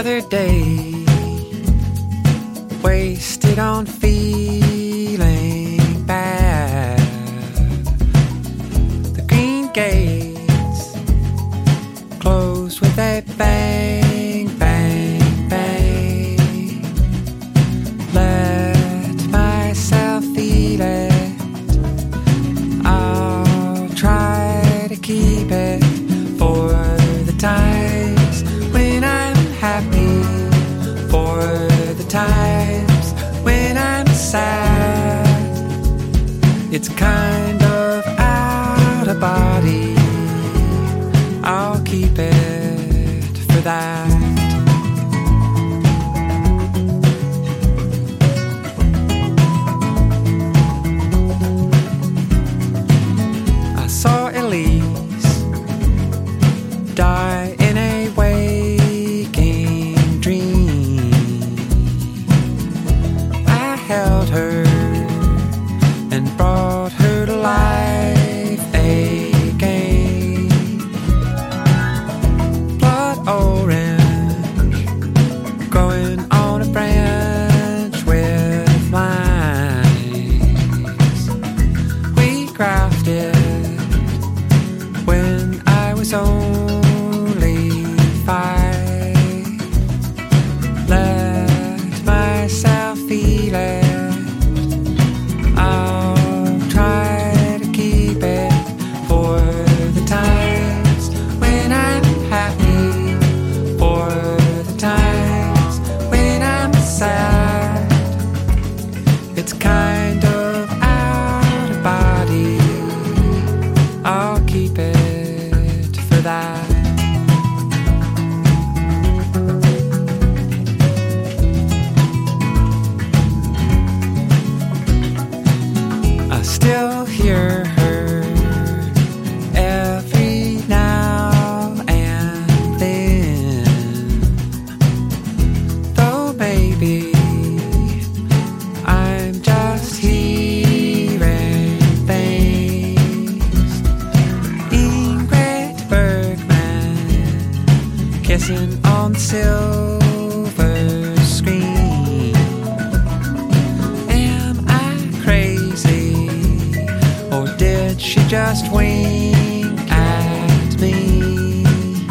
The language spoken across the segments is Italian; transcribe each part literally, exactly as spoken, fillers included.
Another day wasted on feeling bad. The green gates close with a bang, bang, bang. Let myself feel it. I'll try to keep it for the times when I'm happy, for the times when I'm sad. It's kind of out of body. I'll keep it for that. I saw Elise die in a waking dream. I held her and brought her to life again. Blood orange growing on a branch with lines. We crafted when I was only five. Let myself feel it. I'll try to keep it for the times when I'm happy, for the times when I'm sad. It's kind of out of body. I'll keep it for that. I still hear her every now and then, though maybe I'm just hearing things. Ingrid Bergman kissing on the silver screen. Am I crazy, or did she just wink at me?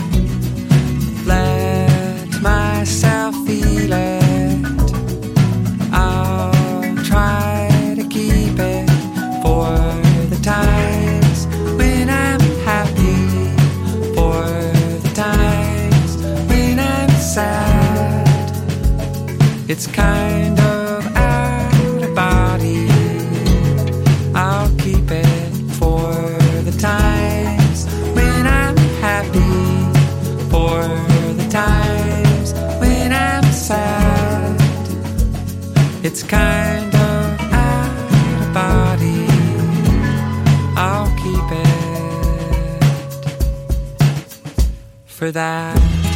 Let myself feel it. I'll try to keep it for the times when I'm happy, for the times when I'm sad. It's kind of out of body. I'll keep it for the times when I'm happy, for the times when I'm sad. It's kind of out of body. I'll keep it for that.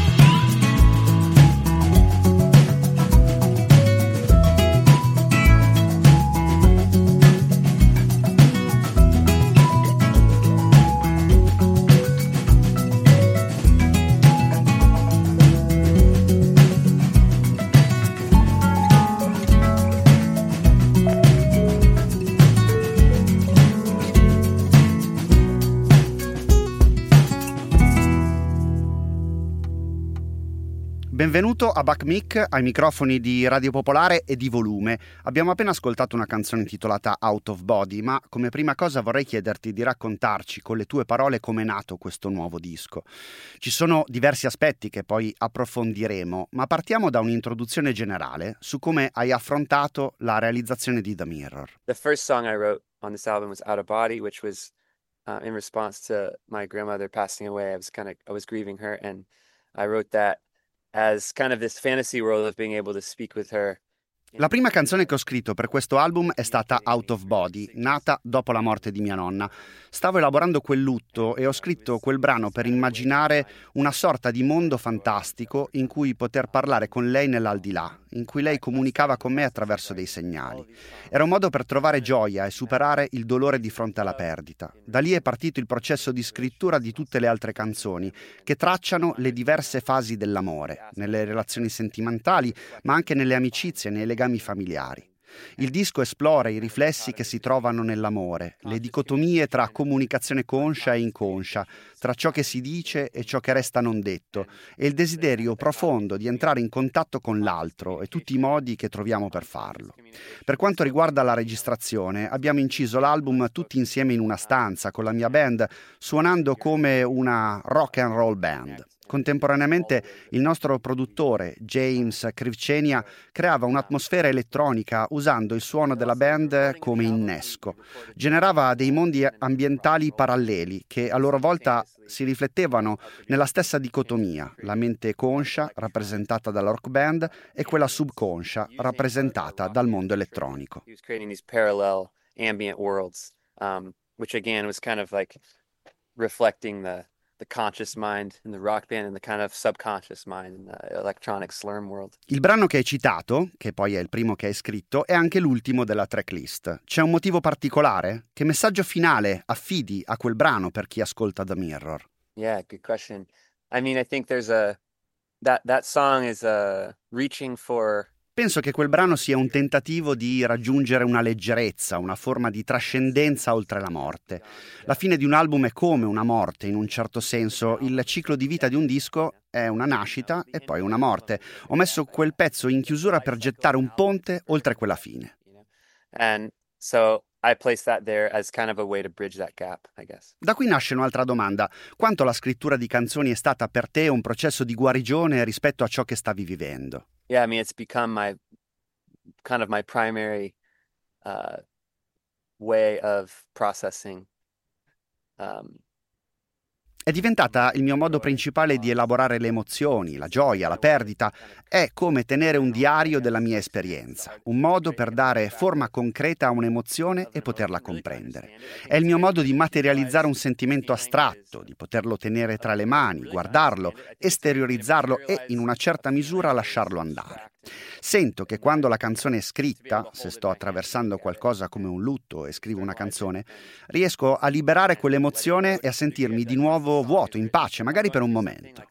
Benvenuto a Buck Meek, ai microfoni di Radio Popolare e di Volume. Abbiamo appena ascoltato una canzone intitolata Out of Body, ma come prima cosa vorrei chiederti di raccontarci con le tue parole come è nato questo nuovo disco. Ci sono diversi aspetti che poi approfondiremo, ma partiamo da un'introduzione generale su come hai affrontato la realizzazione di The Mirror. The first song I wrote on this album was Out of Body, which was uh, in response to my grandmother passing away. I was kind of I was grieving her, and I wrote that as kind of this fantasy world of being able to speak with her. La prima canzone che ho scritto per questo album è stata Out of Body, nata dopo la morte di mia nonna. Stavo elaborando quel lutto e ho scritto quel brano per immaginare una sorta di mondo fantastico in cui poter parlare con lei nell'aldilà, in cui lei comunicava con me attraverso dei segnali. Era un modo per trovare gioia e superare il dolore di fronte alla perdita. Da lì è partito il processo di scrittura di tutte le altre canzoni, che tracciano le diverse fasi dell'amore, nelle relazioni sentimentali, ma anche nelle amicizie e nei legami familiari. Il disco esplora i riflessi che si trovano nell'amore, le dicotomie tra comunicazione conscia e inconscia, tra ciò che si dice e ciò che resta non detto, e il desiderio profondo di entrare in contatto con l'altro e tutti i modi che troviamo per farlo. Per quanto riguarda la registrazione, abbiamo inciso l'album tutti insieme in una stanza con la mia band, suonando come una rock and roll band. Contemporaneamente il nostro produttore James Krivcenia creava un'atmosfera elettronica usando il suono della band come innesco. Generava dei mondi ambientali paralleli che a loro volta si riflettevano nella stessa dicotomia, la mente conscia rappresentata dalla rock band e quella subconscia rappresentata dal mondo elettronico. He was creating these parallel ambient worlds, um, which again was kind of like reflecting the the conscious mind in the rock band and the kind of subconscious mind in the electronic slurm world. Il brano che hai citato, che poi è il primo che hai scritto, è anche l'ultimo della tracklist. C'è un motivo particolare? Che messaggio finale affidi a quel brano per chi ascolta The Mirror? Yeah, good question. I mean, I think there's a that that song is uh reaching for. Penso che quel brano sia un tentativo di raggiungere una leggerezza, una forma di trascendenza oltre la morte. La fine di un album è come una morte, in un certo senso. Il ciclo di vita di un disco è una nascita e poi una morte. Ho messo quel pezzo in chiusura per gettare un ponte oltre quella fine. And so I placed that there as kind of a way to bridge that gap, I guess. Da qui nasce un'altra domanda. Quanto la scrittura di canzoni è stata per te un processo di guarigione rispetto a ciò che stavi vivendo? Yeah, I mean, it's become my kind of my primary uh, way of processing. Um, È diventata il mio modo principale di elaborare le emozioni, la gioia, la perdita. È come tenere un diario della mia esperienza, un modo per dare forma concreta a un'emozione e poterla comprendere. È il mio modo di materializzare un sentimento astratto, di poterlo tenere tra le mani, guardarlo, esteriorizzarlo e in una certa misura lasciarlo andare. Sento che quando la canzone è scritta, se sto attraversando qualcosa come un lutto e scrivo una canzone, riesco a liberare quell'emozione e a sentirmi di nuovo vuoto, in pace, magari per un momento.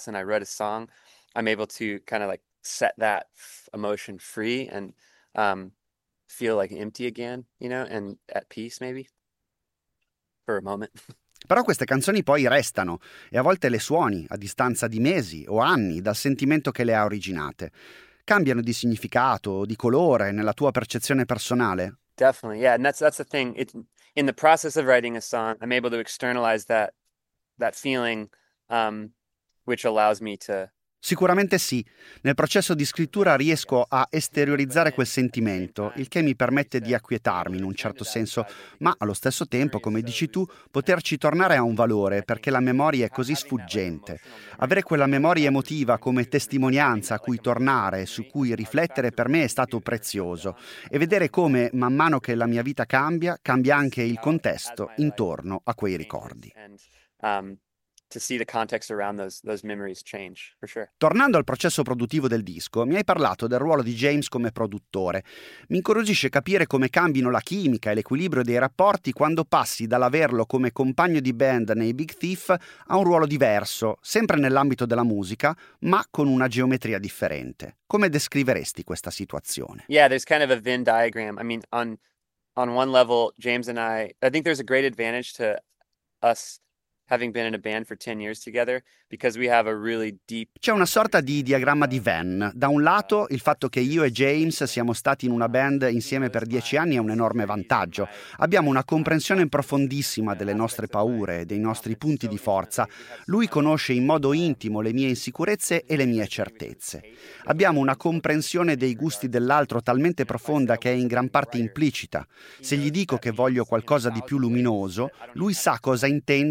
I'm able to kind of like set that emotion free and um, feel like empty again, you know, and at peace maybe for a moment. Però queste canzoni poi restano e a volte le suoni a distanza di mesi o anni dal sentimento che le ha originate. Cambiano di significato, di colore nella tua percezione personale? Definitely, yeah, and that's that's the thing. It, in the process of writing a song, I'm able to externalize that that feeling, um, which allows me to. Sicuramente sì. Nel processo di scrittura riesco a esteriorizzare quel sentimento, il che mi permette di acquietarmi in un certo senso, ma allo stesso tempo, come dici tu, poterci tornare ha un valore perché la memoria è così sfuggente. Avere quella memoria emotiva come testimonianza a cui tornare, su cui riflettere per me è stato prezioso e vedere come man mano che la mia vita cambia, cambia anche il contesto intorno a quei ricordi. Um, to see the context around those those memories change, for sure. Tornando al processo produttivo del disco, mi hai parlato del ruolo di James come produttore. Mi incuriosisce capire come cambino la chimica e l'equilibrio dei rapporti quando passi dall'averlo come compagno di band nei Big Thief a un ruolo diverso, sempre nell'ambito della musica, ma con una geometria differente. Come descriveresti questa situazione? Yeah, there's kind of a Venn diagram. I mean, on on one level, James and I, I think there's a great advantage to us having been in a band for ten years together, because we have a really deep. C'è una sorta di diagramma di Venn. Da un lato, il fatto che io e James siamo stati in una band insieme per dieci anni è un enorme vantaggio. Abbiamo una comprensione profondissima delle nostre paure, dei nostri punti di forza. Lui conosce in modo intimo le mie insicurezze e le mie certezze. Abbiamo una comprensione dei gusti dell'altro talmente profonda che è in gran parte implicita. Se gli dico che voglio qualcosa di più luminoso, lui sa cosa intendo in mille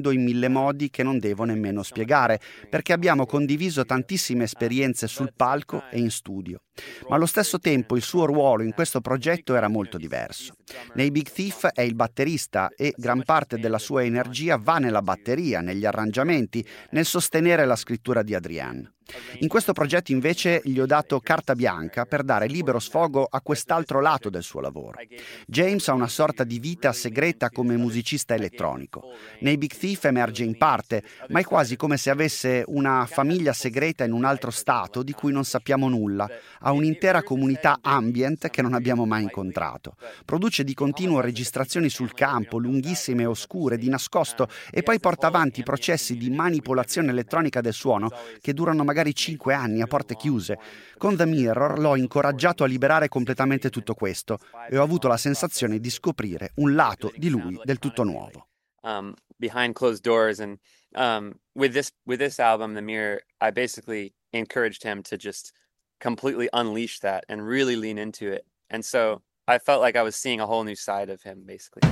mille modi che non devo nemmeno spiegare, perché abbiamo condiviso tantissime esperienze sul palco e in studio. Ma allo stesso tempo il suo ruolo in questo progetto era molto diverso. Nei Big Thief è il batterista e gran parte della sua energia va nella batteria, negli arrangiamenti, nel sostenere la scrittura di Adrian. In questo progetto invece gli ho dato carta bianca per dare libero sfogo a quest'altro lato del suo lavoro. James ha una sorta di vita segreta come musicista elettronico. Nei Big Thief emerge in parte, ma è quasi come se avesse una famiglia segreta in un altro stato di cui non sappiamo nulla. Ha un'intera comunità ambient che non abbiamo mai incontrato. Produce di continuo registrazioni sul campo, lunghissime e oscure, di nascosto, e poi porta avanti processi di manipolazione elettronica del suono che durano magari cinque anni a porte chiuse. Con The Mirror l'ho incoraggiato a liberare completamente tutto questo e ho avuto la sensazione di scoprire un lato di lui del tutto nuovo. Um, behind closed doors, and um, with this with this album, The Mirror, I basically encouraged him to just completely unleash that and really lean into it. And so I felt like I was seeing a whole new side of him, basically.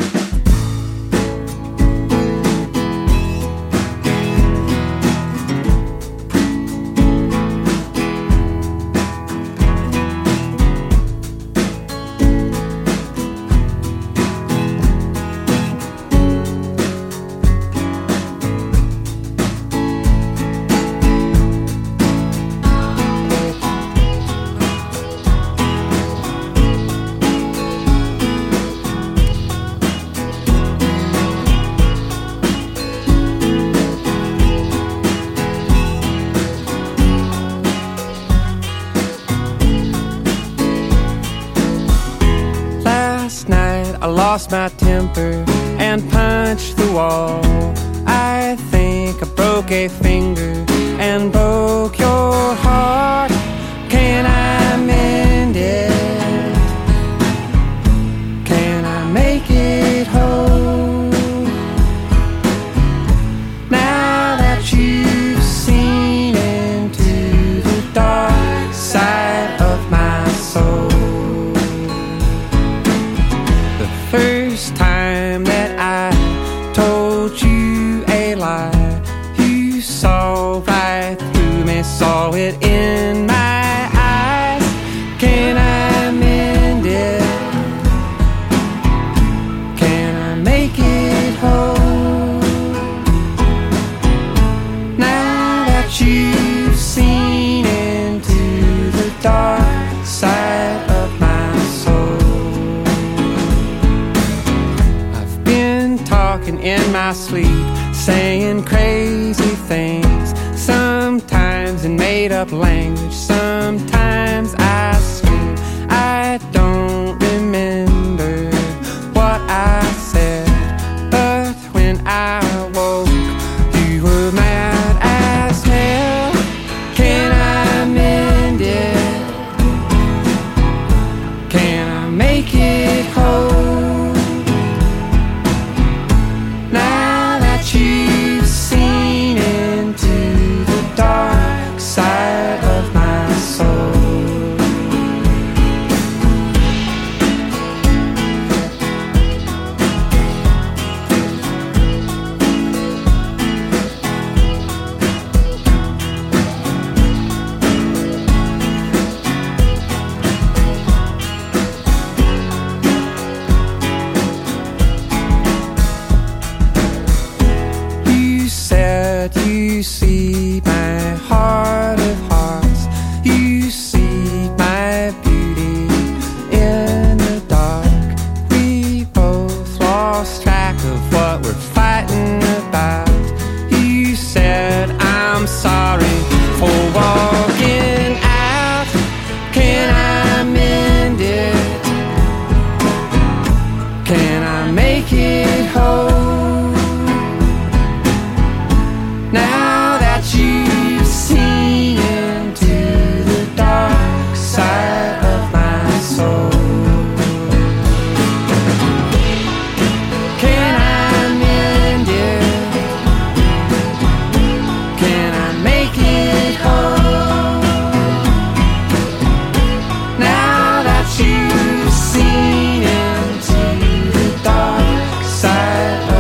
I lost my temper and punched the wall. I think I broke a finger and broke your heart. Can I mend it? Can I make it whole? Now that you've seen into the dark side of my soul. First time that I told you a lie, you saw right through me, saw it in my eyes. Can I mend it? Can I make it whole? Now that you've seen into the dark side of my soul. Talking in my sleep, saying crazy things, sometimes in made-up language, sometimes I scream. I don't remember what I said, but when I woke, you were mad as hell. Can I mend it? Can I make it whole? You've seen into the dark side of my soul. You see my heart of hearts, you see my beauty in the dark. We both lost track of what we're fighting about. You said I'm sorry for walking out. Can I mend it? Can I make it whole? Now that you've seen into the dark side of my soul. Can I mend it? Can I make it whole? Now that you've seen into the dark side of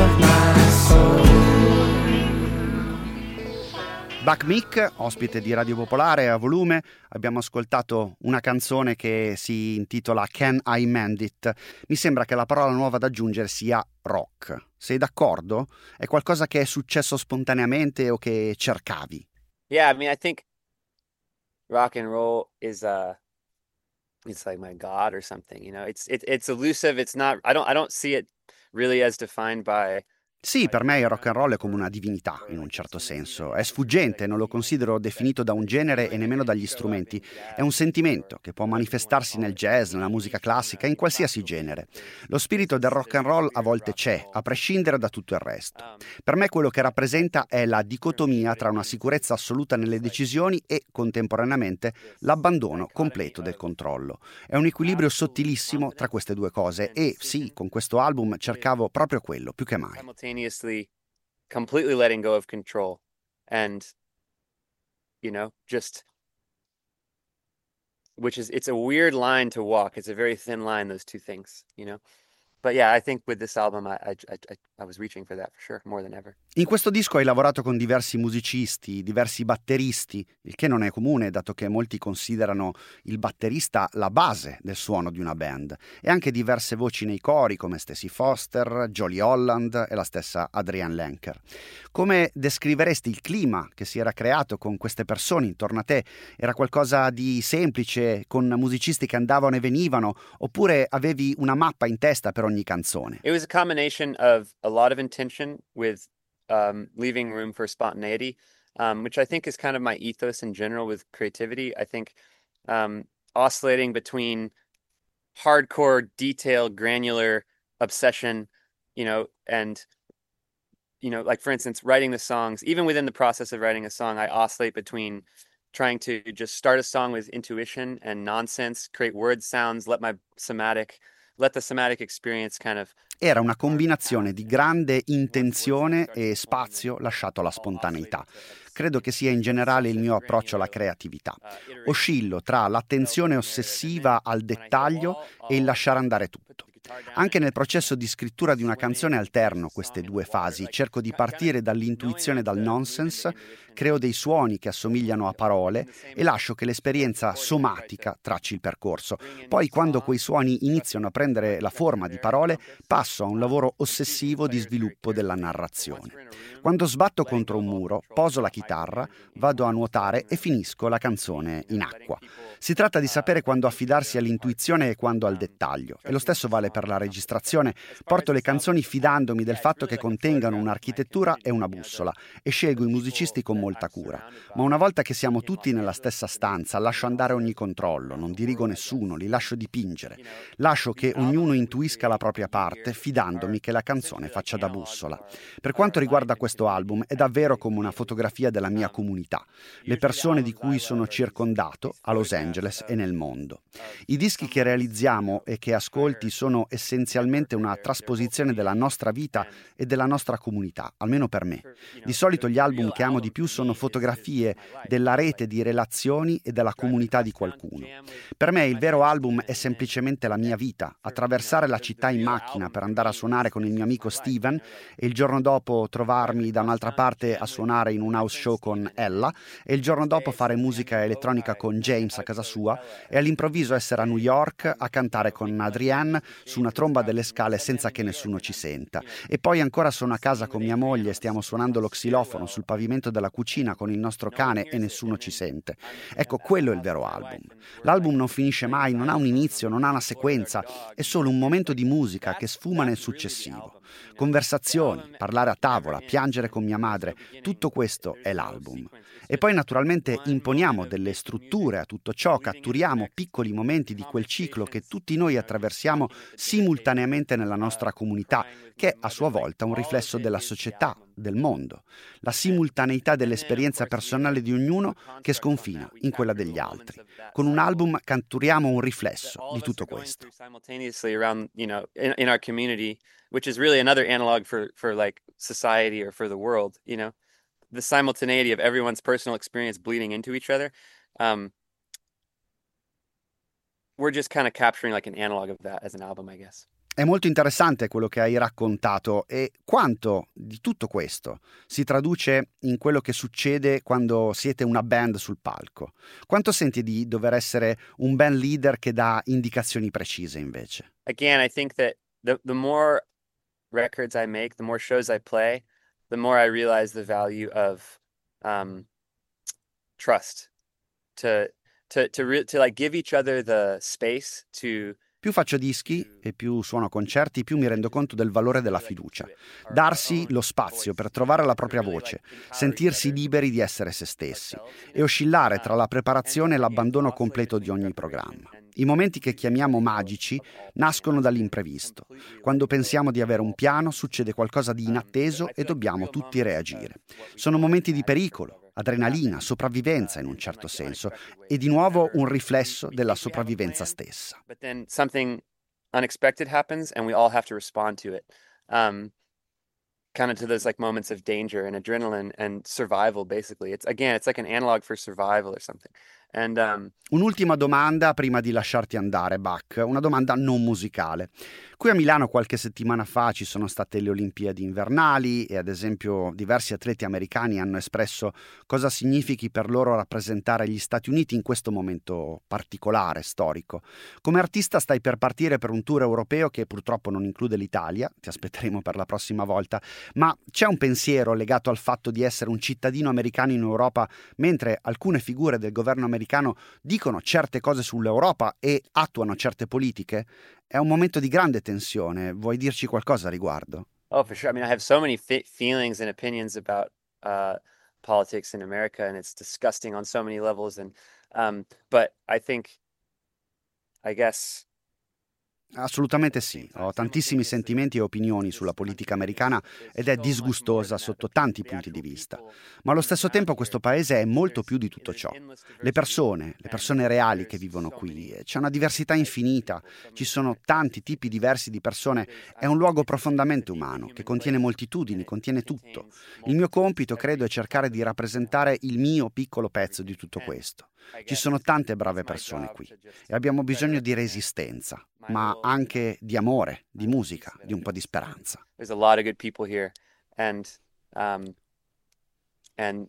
Buck Meek, ospite di Radio Popolare a volume, abbiamo ascoltato una canzone che si intitola Can I Mend It? Mi sembra che la parola nuova da aggiungere sia rock. Sei d'accordo? È qualcosa che è successo spontaneamente o che cercavi? Yeah, I mean, I think rock and roll is uh it's like my God or something, you know. It's it, it's elusive. It's not. I don't I don't see it really as defined by. Sì, per me il rock and roll è come una divinità, in un certo senso. È sfuggente, non lo considero definito da un genere e nemmeno dagli strumenti. È un sentimento che può manifestarsi nel jazz, nella musica classica, in qualsiasi genere. Lo spirito del rock and roll a volte c'è, a prescindere da tutto il resto. Per me quello che rappresenta è la dicotomia tra una sicurezza assoluta nelle decisioni e, contemporaneamente, l'abbandono completo del controllo. È un equilibrio sottilissimo tra queste due cose e, sì, con questo album cercavo proprio quello, più che mai. Simultaneously completely letting go of control and, you know, just, which is, it's a weird line to walk. It's a very thin line, those two things, you know. But yeah, I think with this album, I, I, I, I was reaching for that for sure, more than ever. In questo disco hai lavorato con diversi musicisti, diversi batteristi, il che non è comune, dato che molti considerano il batterista la base del suono di una band, e anche diverse voci nei cori come Stacey Foster, Jolie Holland e la stessa Adrienne Lenker. Come descriveresti il clima che si era creato con queste persone intorno a te? Era qualcosa di semplice, con musicisti che andavano e venivano, oppure avevi una mappa in testa per ogni canzone? It was a combination of a lot of intention with um, leaving room for spontaneity, um, which I think is kind of my ethos in general with creativity. I think um, oscillating between hardcore, detailed, granular obsession, you know, and, you know, like for instance, writing the songs, even within the process of writing a song, I oscillate between trying to just start a song with intuition and nonsense, create word sounds, let my somatic let the somatic experience kind of. Era una combinazione di grande intenzione e spazio lasciato alla spontaneità. Credo che sia in generale il mio approccio alla creatività. Oscillo tra l'attenzione ossessiva al dettaglio e il lasciare andare tutto. Anche nel processo di scrittura di una canzone alterno queste due fasi, cerco di partire dall'intuizione e dal nonsense, creo dei suoni che assomigliano a parole e lascio che l'esperienza somatica tracci il percorso. Poi, quando quei suoni iniziano a prendere la forma di parole, passo a un lavoro ossessivo di sviluppo della narrazione. Quando sbatto contro un muro, poso la chitarra, vado a nuotare e finisco la canzone in acqua. Si tratta di sapere quando affidarsi all'intuizione e quando al dettaglio, e lo stesso vale per la registrazione. Porto le canzoni fidandomi del fatto che contengano un'architettura e una bussola e scelgo i musicisti con molta cura. Ma una volta che siamo tutti nella stessa stanza, lascio andare ogni controllo, non dirigo nessuno, li lascio dipingere. Lascio che ognuno intuisca la propria parte, fidandomi che la canzone faccia da bussola. Per quanto riguarda questo album, è davvero come una fotografia della mia comunità, le persone di cui sono circondato a Los Angeles e nel mondo. I dischi che realizziamo e che ascolti sono essenzialmente una trasposizione della nostra vita e della nostra comunità, almeno per me. Di solito gli album che amo di più sono fotografie della rete di relazioni e della comunità di qualcuno. Per me il vero album è semplicemente la mia vita, attraversare la città in macchina per andare a suonare con il mio amico Steven e il giorno dopo trovarmi da un'altra parte a suonare in un house show con Ella e il giorno dopo fare musica elettronica con James a casa sua e all'improvviso essere a New York a cantare con Adrienne su una tromba delle scale senza che nessuno ci senta. E poi ancora sono a casa con mia moglie e stiamo suonando lo xilofono sul pavimento della cucina con il nostro cane e nessuno ci sente. Ecco, quello è il vero album. L'album non finisce mai, non ha un inizio, non ha una sequenza, è solo un momento di musica che sfuma nel successivo. Conversazioni, parlare a tavola, piangere con mia madre, tutto questo è l'album. E poi naturalmente imponiamo delle strutture a tutto ciò, catturiamo piccoli momenti di quel ciclo che tutti noi attraversiamo simultaneamente nella nostra comunità, che è a sua volta un riflesso della società, del mondo, la simultaneità dell'esperienza personale di ognuno che sconfina in quella degli altri. Con un album catturiamo un riflesso di tutto questo. Which is really another analog for for like society or for the world, you know, the simultaneity of everyone's personal experience bleeding into each other. Um, we're just kind of capturing like an analog of that as an album, I guess. È molto interessante quello che hai raccontato e quanto di tutto questo si traduce in quello che succede quando siete una band sul palco. Quanto senti di dover essere un band leader che dà indicazioni precise invece? Again, I think that the the more records I make, the more shows I play, the more I realize the value of um, trust. To to to re- to like give each other the space to Più faccio dischi e più suono concerti, più mi rendo conto del valore della fiducia. Darsi lo spazio per trovare la propria voce, sentirsi liberi di essere se stessi e oscillare tra la preparazione e l'abbandono completo di ogni programma. I momenti che chiamiamo magici nascono dall'imprevisto. Quando pensiamo di avere un piano, succede qualcosa di inatteso e dobbiamo tutti reagire. Sono momenti di pericolo, adrenalina, sopravvivenza in un certo senso, e di nuovo un riflesso della sopravvivenza stessa. But then something unexpected happens and we all have to respond to it. Um, kind of to those like moments of danger and adrenaline and survival, basically. It's again, it's like an analog for survival or something. And um, Un'ultima domanda prima di lasciarti andare, Buck, una domanda non musicale. Qui a Milano qualche settimana fa ci sono state le Olimpiadi invernali e ad esempio diversi atleti americani hanno espresso cosa significhi per loro rappresentare gli Stati Uniti in questo momento particolare, storico. Come artista stai per partire per un tour europeo che purtroppo non include l'Italia, ti aspetteremo per la prossima volta, ma c'è un pensiero legato al fatto di essere un cittadino americano in Europa mentre alcune figure del governo americano dicono certe cose sull'Europa e attuano certe politiche? È un momento di grande tensione. Vuoi dirci qualcosa a riguardo? oh, for sure. I mean, I have so many fe- feelings and opinions about uh, politics in America, and it's disgusting on so many levels. And um, but I think, I guess. Assolutamente sì, ho tantissimi sentimenti e opinioni sulla politica americana ed è disgustosa sotto tanti punti di vista, ma allo stesso tempo questo paese è molto più di tutto ciò. Le persone, le persone reali che vivono qui, c'è una diversità infinita, ci sono tanti tipi diversi di persone, è un luogo profondamente umano che contiene moltitudini, contiene tutto. Il mio compito, credo, è cercare di rappresentare il mio piccolo pezzo di tutto questo. Ci sono tante brave persone qui e abbiamo bisogno di resistenza, ma anche di amore, di musica, di un po' di speranza. There's a lot of good people here, and um, and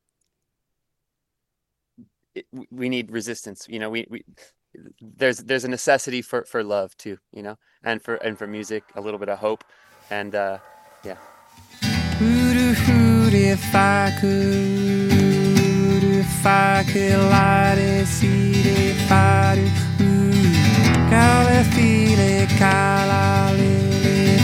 it, we need resistance. You know, we, we there's there's a necessity for, for love too. You know, and for and for music, a little bit of hope, and uh, yeah. Hoot hoot, if I could, if I could light a seed, if I do, ooh, cala file, cala lily,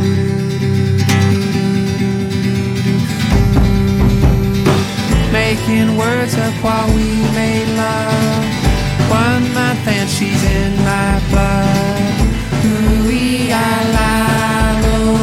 making words up while we made love. One month and she's in my blood. Ooh, we are lalo,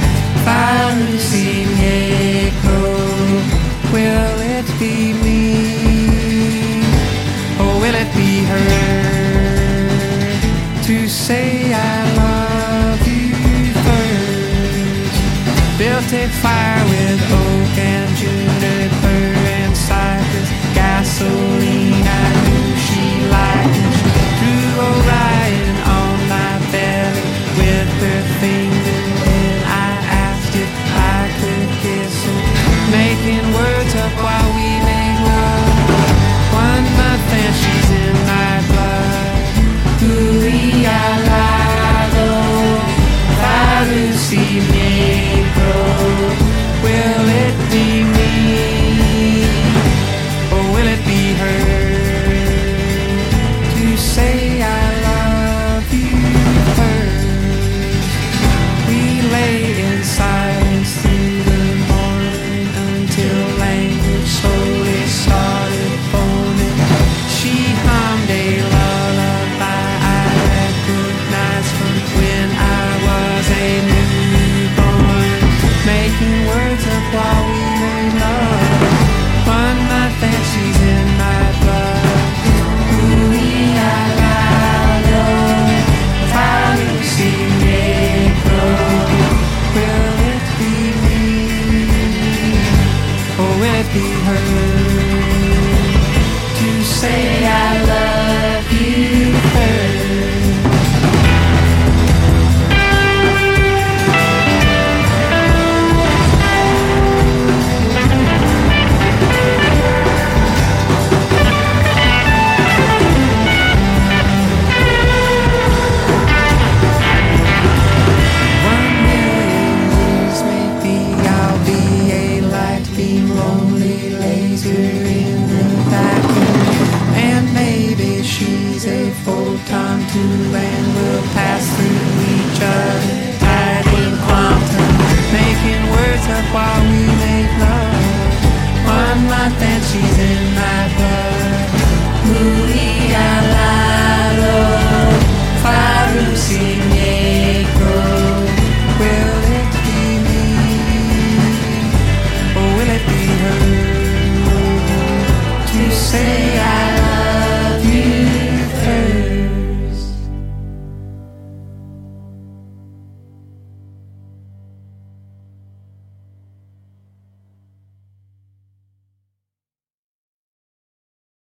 fancy negro. Will it be me, or will it be her to say I love you first? Built a fire with oak and juniper and cypress, gasoline I knew she liked, and she drew Orion on my belly with her finger, and I asked if I could kiss her, making words up while we made love. One month and she's in my blood. Ooh, I lado, Lucy Negro. Will it be me, or will it be her to say I love you first? We lay in silence through the morning until language slowly started forming. She hummed a lullaby I recognized from when I was a newborn, making words up while we made love. One month and she's in my blood. Ooh, I love, how you see Negro. Will it be me, or will it be her?